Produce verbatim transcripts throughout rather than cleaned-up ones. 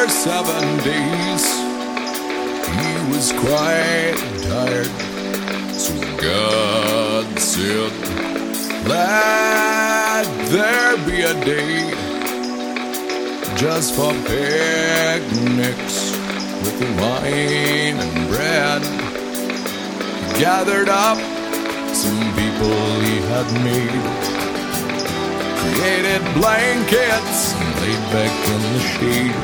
after seven days, he was quite tired. So God said, let there be a day just for picnics with the wine and bread. He gathered up some people he had made, created blankets and laid back in the shade.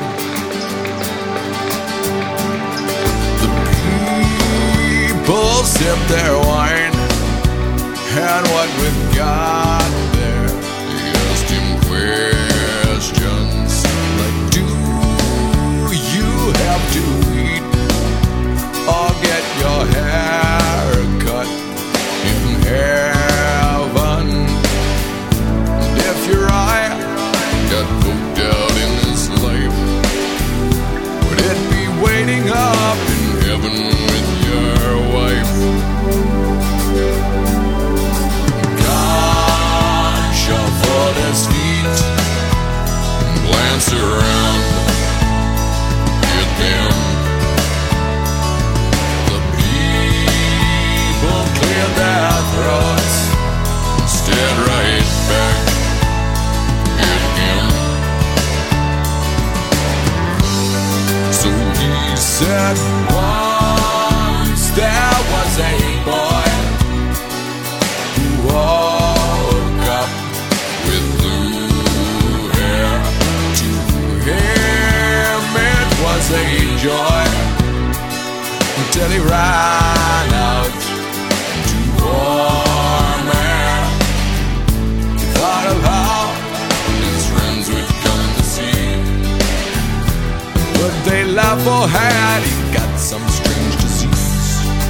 The people sipped their wine, and what we've got there, they asked him questions like, do you have to eat or get your hair cut in heaven? And if your eye got poked out in this life, would it be waiting up in heaven with your wife? God shuffled his feet and glanced around at them. The people cleared their throats and stared right back at him. So he said, once there was a boy who woke up with blue hair. To him it was a joy until he ran out to warm air. He thought of how his friends would come to see. Would they laugh or had he got some strange disease?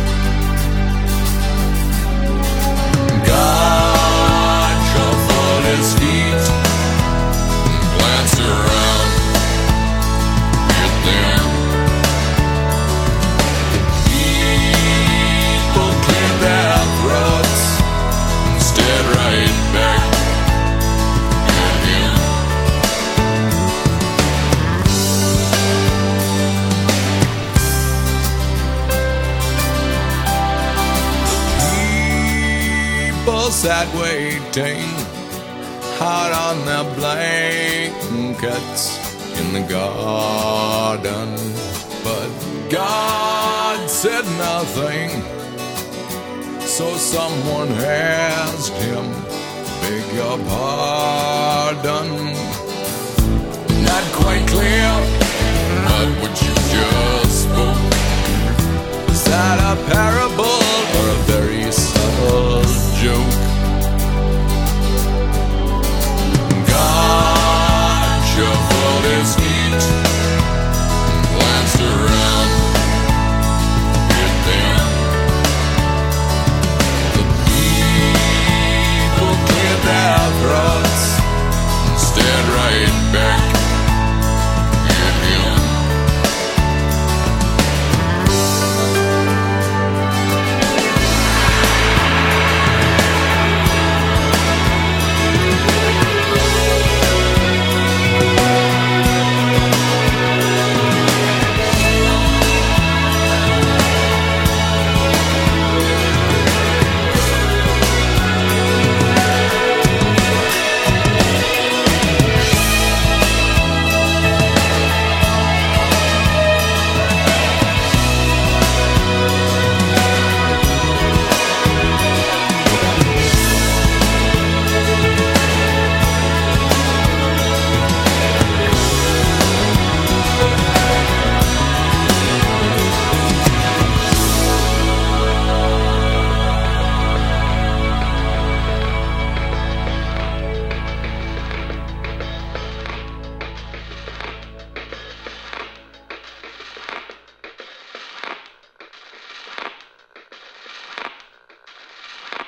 God shuffled his feet and glanced around at them. People cleared their throats and stared right back at him. People sat waiting hard on their blankets in the garden, but God said nothing. So someone asked him, beg your pardon. Not quite clear, but what you just spoke, is that a parable or a very subtle joke? God shuffled his feet